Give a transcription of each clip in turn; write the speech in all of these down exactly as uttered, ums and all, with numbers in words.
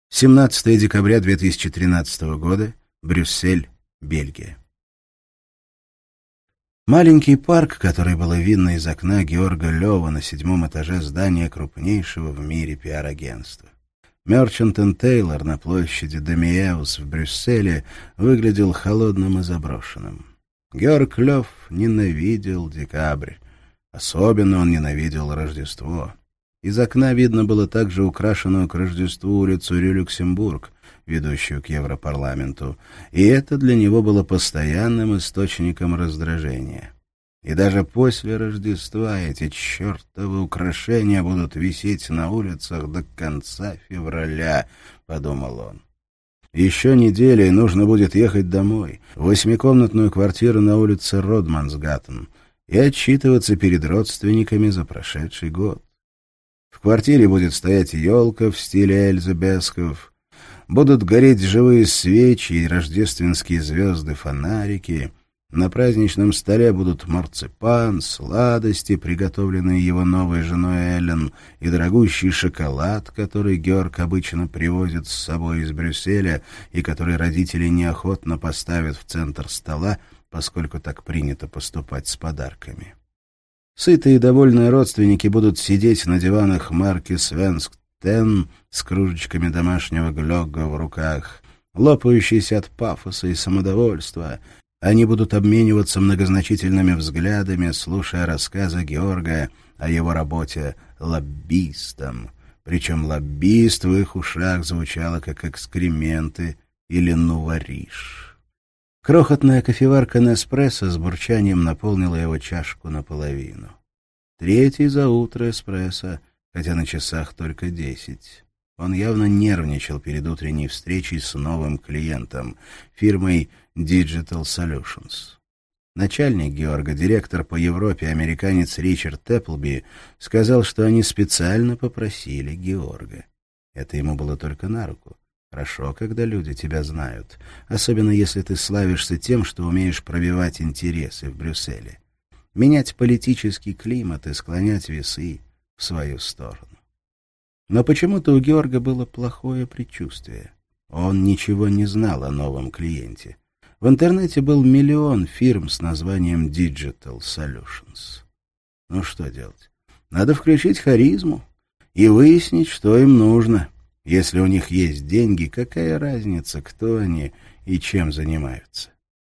семнадцатое декабря две тысячи тринадцатого года. Брюссель, Бельгия. Маленький парк, который было видно из окна Георга Лёва на седьмом этаже здания крупнейшего в мире пиар-агентства. Merchant энд Taylor на площади Домиеус в Брюсселе выглядел холодным и заброшенным. Георг Лёв ненавидел декабрь. Особенно он ненавидел Рождество. Из окна видно было также украшенную к Рождеству улицу Рю-Люксембург, ведущую к Европарламенту, и это для него было постоянным источником раздражения. И даже после Рождества эти чертовы украшения будут висеть на улицах до конца февраля, — подумал он. Еще неделя, и нужно будет ехать домой, в восьмикомнатную квартиру на улице Родмансгаттен, и отчитываться перед родственниками за прошедший год. В квартире будет стоять елка в стиле Эльзы Бесков, будут гореть живые свечи и рождественские звезды-фонарики, на праздничном столе будут марципан, сладости, приготовленные его новой женой Эллен, и дорогущий шоколад, который Георг обычно привозит с собой из Брюсселя и который родители неохотно поставят в центр стола, поскольку так принято поступать с подарками. Сытые и довольные родственники будут сидеть на диванах марки «Свенск Тен» с кружечками домашнего глёгга в руках, лопающиеся от пафоса и самодовольства. Они будут обмениваться многозначительными взглядами, слушая рассказы Георга о его работе лоббистом. Причем лоббист в их ушах звучало как экскременты или нувориш. Крохотная кофеварка Неспрессо с бурчанием наполнила его чашку наполовину. Третий за утро эспрессо, хотя на часах только десять. Он явно нервничал перед утренней встречей с новым клиентом, фирмой Digital Solutions. Начальник Георга, директор по Европе, американец Ричард Эпплби, сказал, что они специально попросили Георга. Это ему было только на руку. Хорошо, когда люди тебя знают, особенно если ты славишься тем, что умеешь пробивать интересы в Брюсселе, менять политический климат и склонять весы в свою сторону. Но почему-то у Георга было плохое предчувствие. Он ничего не знал о новом клиенте. В интернете был миллион фирм с названием Digital Solutions. Ну что делать? Надо включить харизму и выяснить, что им нужно. Если у них есть деньги, какая разница, кто они и чем занимаются?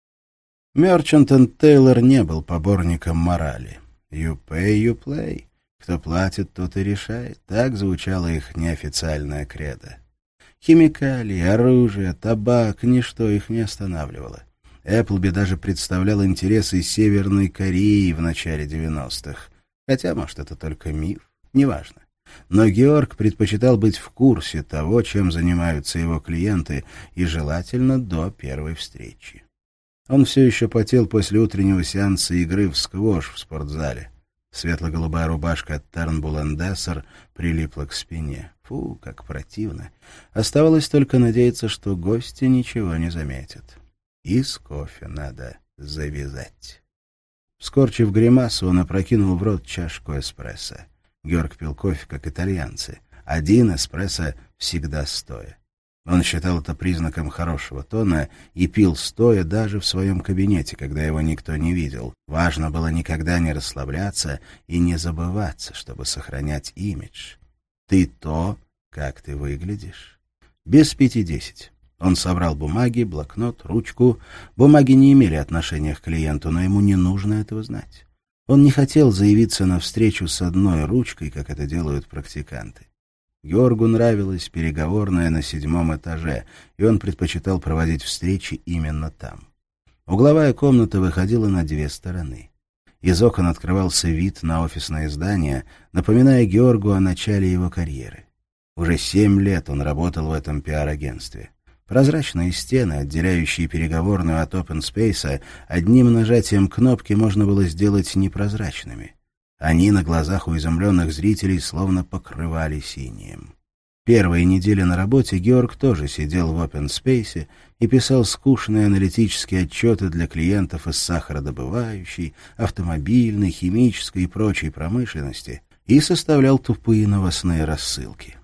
Merchant энд Taylor не был поборником морали. You pay, you play. Кто платит, тот и решает. Так звучало их неофициальное кредо. Химикалии, оружие, табак — ничто их не останавливало. Эпплби даже представлял интересы Северной Кореи в начале девяностых. Хотя, может, это только миф. Неважно. Но Георг предпочитал быть в курсе того, чем занимаются его клиенты, и желательно до первой встречи. Он все еще потел после утреннего сеанса игры в сквош в спортзале. Светло-голубая рубашка от Turnbull энд Desser прилипла к спине. Фу, как противно. Оставалось только надеяться, что гости ничего не заметят. И с кофе надо завязать. Скорчив гримасу, он опрокинул в рот чашку эспрессо. Георг пил кофе, как итальянцы. Один эспрессо всегда стоя. Он считал это признаком хорошего тона и пил стоя даже в своем кабинете, когда его никто не видел. Важно было никогда не расслабляться и не забываться, чтобы сохранять имидж. Ты то, как ты выглядишь. Без пяти десять. Он собрал бумаги, блокнот, ручку. Бумаги не имели отношения к клиенту, но ему не нужно этого знать. Он не хотел заявиться на встречу с одной ручкой, как это делают практиканты. Георгу нравилась переговорная на седьмом этаже, и он предпочитал проводить встречи именно там. Угловая комната выходила на две стороны. Из окон открывался вид на офисное здание, напоминая Георгу о начале его карьеры. Уже семь лет он работал в этом пиар-агентстве. Прозрачные стены, отделяющие переговорную от опенспейса, одним нажатием кнопки можно было сделать непрозрачными. Они на глазах у изумленных зрителей словно покрывали синим. Первые недели на работе Георг тоже сидел в опенспейсе и писал скучные аналитические отчеты для клиентов из сахародобывающей, автомобильной, химической и прочей промышленности и составлял тупые новостные рассылки.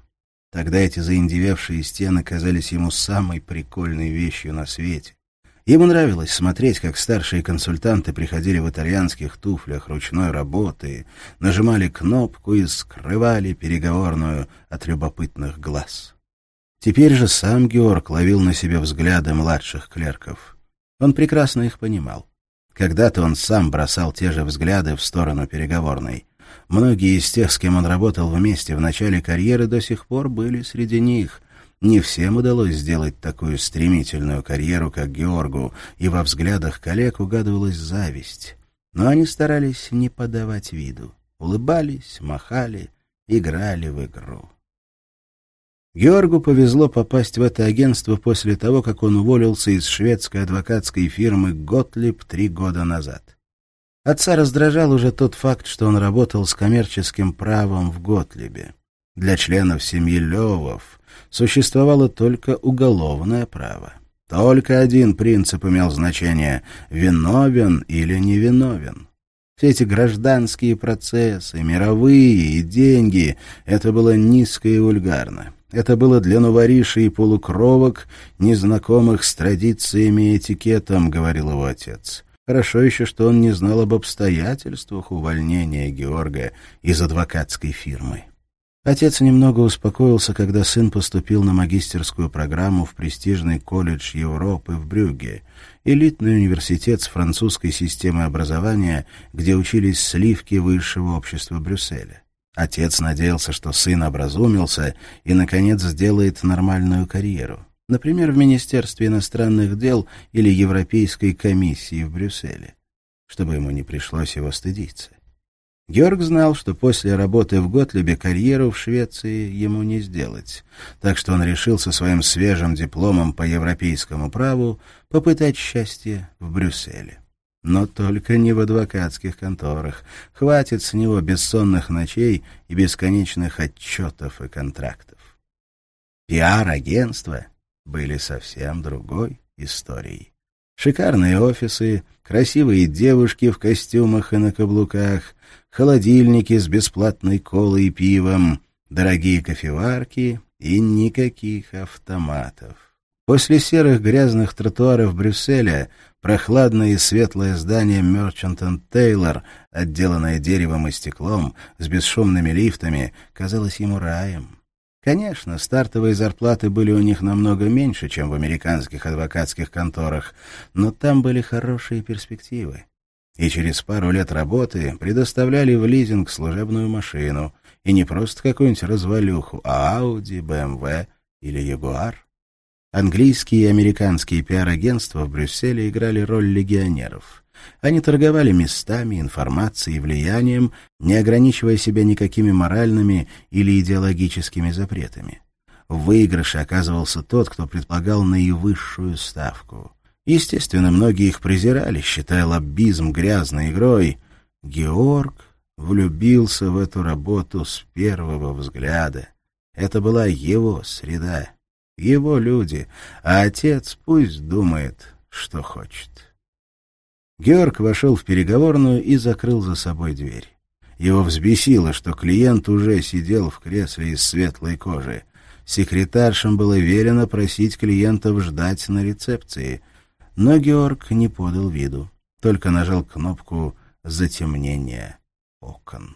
Тогда эти заиндевевшие стены казались ему самой прикольной вещью на свете. Ему нравилось смотреть, как старшие консультанты приходили в итальянских туфлях ручной работы, нажимали кнопку и скрывали переговорную от любопытных глаз. Теперь же сам Георг ловил на себе взгляды младших клерков. Он прекрасно их понимал. Когда-то он сам бросал те же взгляды в сторону переговорной. Многие из тех, с кем он работал вместе в начале карьеры, до сих пор были среди них. Не всем удалось сделать такую стремительную карьеру, как Георгу, и во взглядах коллег угадывалась зависть. Но они старались не подавать виду. Улыбались, махали, играли в игру. Георгу повезло попасть в это агентство после того, как он уволился из шведской адвокатской фирмы «Готлиб» три года назад. Отца раздражал уже тот факт, что он работал с коммерческим правом в Готлибе. Для членов семьи Левов существовало только уголовное право. Только один принцип имел значение — виновен или невиновен. Все эти гражданские процессы, мировые и деньги — это было низко и вульгарно. Это было для новоришей и полукровок, незнакомых с традициями и этикетом, — говорил его отец. Хорошо еще, что он не знал об обстоятельствах увольнения Георга из адвокатской фирмы. Отец немного успокоился, когда сын поступил на магистерскую программу в престижный колледж Европы в Брюгге, элитный университет с французской системой образования, где учились сливки высшего общества Брюсселя. Отец надеялся, что сын образумился и, наконец, сделает нормальную карьеру. Например, в Министерстве иностранных дел или Европейской комиссии в Брюсселе, чтобы ему не пришлось его стыдиться. Георг знал, что после работы в Готлибе карьеру в Швеции ему не сделать, так что он решил со своим свежим дипломом по европейскому праву попытать счастье в Брюсселе. Но только не в адвокатских конторах. Хватит с него бессонных ночей и бесконечных отчетов и контрактов. Пиар-агентства были совсем другой историей. Шикарные офисы, красивые девушки в костюмах и на каблуках, холодильники с бесплатной колой и пивом, дорогие кофеварки и никаких автоматов. После серых грязных тротуаров Брюсселя прохладное и светлое здание Merchant энд Taylor, отделанное деревом и стеклом, с бесшумными лифтами, казалось ему раем. Конечно, стартовые зарплаты были у них намного меньше, чем в американских адвокатских конторах, но там были хорошие перспективы. И через пару лет работы предоставляли в лизинг служебную машину, и не просто какую-нибудь развалюху, а Audi, бэ эм вэ или Jaguar. Английские и американские пиар-агентства в Брюсселе играли роль легионеров. Они торговали местами, информацией и влиянием, не ограничивая себя никакими моральными или идеологическими запретами. В выигрыше оказывался тот, кто предлагал наивысшую ставку. Естественно, многие их презирали, считая лоббизм грязной игрой. Георг влюбился в эту работу с первого взгляда. Это была его среда, его люди, а отец пусть думает, что хочет. Георг вошел в переговорную и закрыл за собой дверь. Его взбесило, что клиент уже сидел в кресле из светлой кожи. Секретаршам было велено просить клиентов ждать на рецепции. Но Георг не подал виду, только нажал кнопку затемнения окон.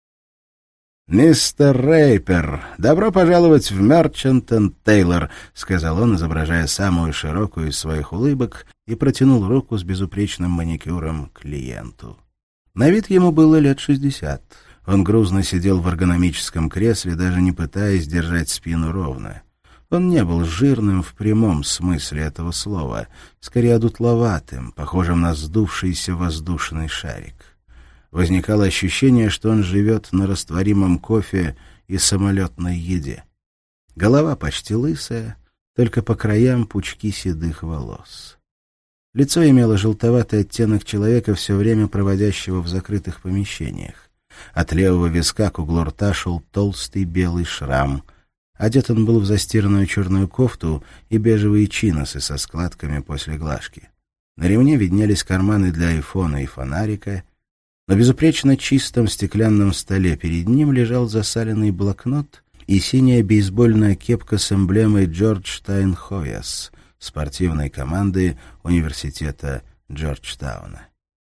«Мистер Рейпер, добро пожаловать в Merchant энд Taylor», — сказал он, изображая самую широкую из своих улыбок, и протянул руку с безупречным маникюром клиенту. На вид ему было лет шестьдесят. Он грузно сидел в эргономическом кресле, даже не пытаясь держать спину ровно. Он не был жирным в прямом смысле этого слова, скорее одутловатым, похожим на сдувшийся воздушный шарик. Возникало ощущение, что он живет на растворимом кофе и самолетной еде. Голова почти лысая, только по краям пучки седых волос. Лицо имело желтоватый оттенок человека, все время проводящего в закрытых помещениях. От левого виска к углу рта шел толстый белый шрам. Одет он был в застиранную черную кофту и бежевые чиносы со складками после глажки. На ремне виднелись карманы для айфона и фонарика. На безупречно чистом стеклянном столе перед ним лежал засаленный блокнот и синяя бейсбольная кепка с эмблемой Джорджтаун Хойас, спортивной команды университета Джорджтауна.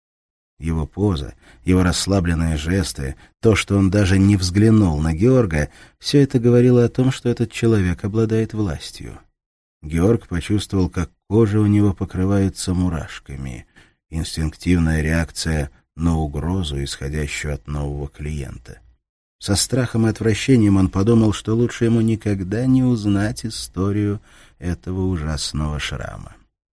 Его поза, его расслабленные жесты, то, что он даже не взглянул на Георга, все это говорило о том, что этот человек обладает властью. Георг почувствовал, как кожа у него покрывается мурашками. Инстинктивная реакция на угрозу, исходящую от нового клиента. Со страхом и отвращением он подумал, что лучше ему никогда не узнать историю этого ужасного шрама.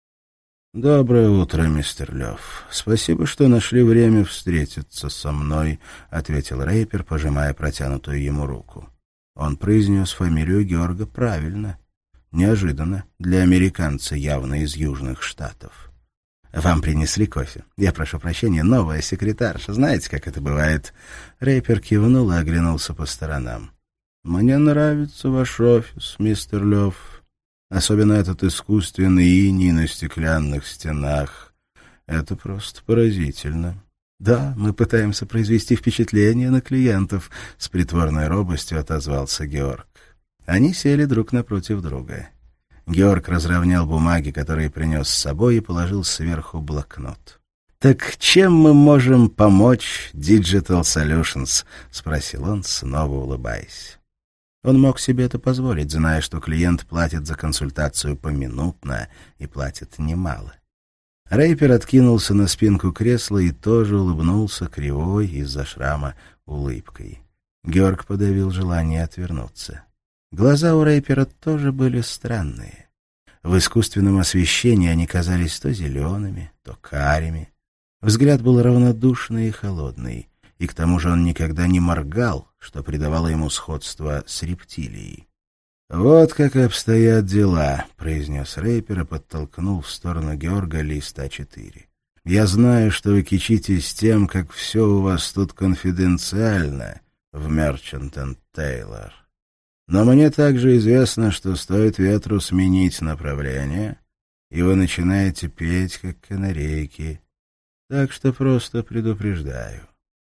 «Доброе утро, мистер Лев. Спасибо, что нашли время встретиться со мной», — ответил рэпер, пожимая протянутую ему руку. Он произнес фамилию Георга правильно. Неожиданно для американца, явно из Южных Штатов. «Вам принесли кофе? Я прошу прощения, новая секретарша. Знаете, как это бывает?» Рэпер кивнул и оглянулся по сторонам. «Мне нравится ваш офис, мистер Лев. Особенно этот искусственный иней на стеклянных стенах. Это просто поразительно. Да, мы пытаемся произвести впечатление на клиентов», — с притворной робостью отозвался Георг. Они сели друг напротив друга. Георг разровнял бумаги, которые принес с собой, и положил сверху блокнот. «Так чем мы можем помочь Digital Solutions?» — спросил он, снова улыбаясь. Он мог себе это позволить, зная, что клиент платит за консультацию поминутно и платит немало. Рэпер откинулся на спинку кресла и тоже улыбнулся кривой из-за шрама улыбкой. Георг подавил желание отвернуться. Глаза у рэпера тоже были странные. В искусственном освещении они казались то зелеными, то карими. Взгляд был равнодушный и холодный, и к тому же он никогда не моргал, что придавало ему сходство с рептилией. «Вот как обстоят дела», — произнес рэпер и подтолкнул в сторону Георга лист а четыре. «Я знаю, что вы кичитесь тем, как все у вас тут конфиденциально в Merchant энд Taylor. Но мне также известно, что стоит ветру сменить направление, и вы начинаете петь, как канарейки. Так что просто предупреждаю».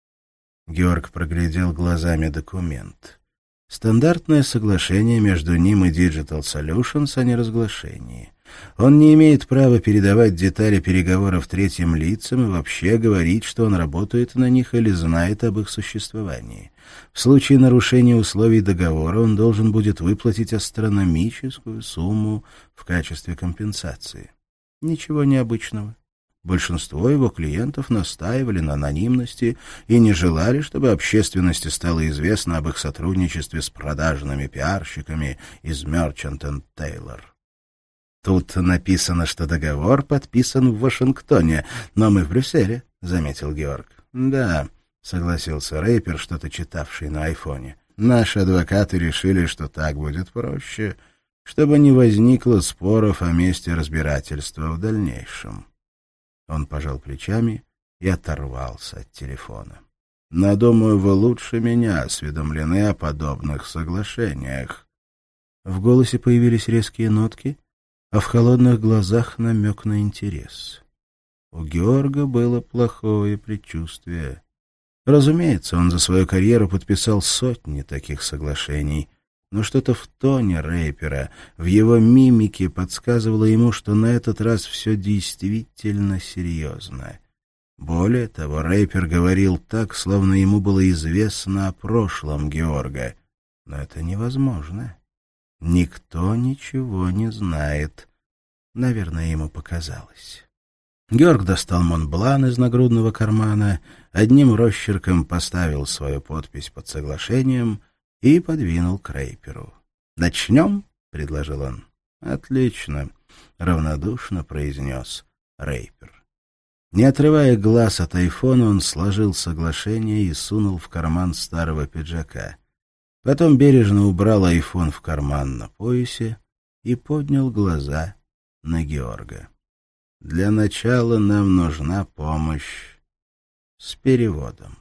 Георг проглядел глазами документ. Стандартное соглашение между ним и Digital Solutions о неразглашении. Он не имеет права передавать детали переговоров третьим лицам и вообще говорить, что он работает на них или знает об их существовании. В случае нарушения условий договора он должен будет выплатить астрономическую сумму в качестве компенсации. Ничего необычного. Большинство его клиентов настаивали на анонимности и не желали, чтобы общественности стало известно об их сотрудничестве с продажными пиарщиками из Merchant энд Taylor. «Тут написано, что договор подписан в Вашингтоне, но мы в Брюсселе», — заметил Георг. «Да», — согласился рэпер, что-то читавший на айфоне. «Наши адвокаты решили, что так будет проще, чтобы не возникло споров о месте разбирательства в дальнейшем». Он пожал плечами и оторвался от телефона. «Но, думаю, вы лучше меня осведомлены о подобных соглашениях». В голосе появились резкие нотки, а в холодных глазах намек на интерес. У Георга было плохое предчувствие. Разумеется, он за свою карьеру подписал сотни таких соглашений, но что-то в тоне рэпера, в его мимике подсказывало ему, что на этот раз все действительно серьезно. Более того, рэпер говорил так, словно ему было известно о прошлом Георга. Но это невозможно. Никто ничего не знает. Наверное, ему показалось. Георг достал Монблан из нагрудного кармана, одним росчерком поставил свою подпись под соглашением и подвинул к рэперу. «Начнем?» — предложил он. «Отлично», — равнодушно произнес рэпер. Не отрывая глаз от айфона, он сложил соглашение и сунул в карман старого пиджака. Потом бережно убрал айфон в карман на поясе и поднял глаза на Георга. «Для начала нам нужна помощь с переводом».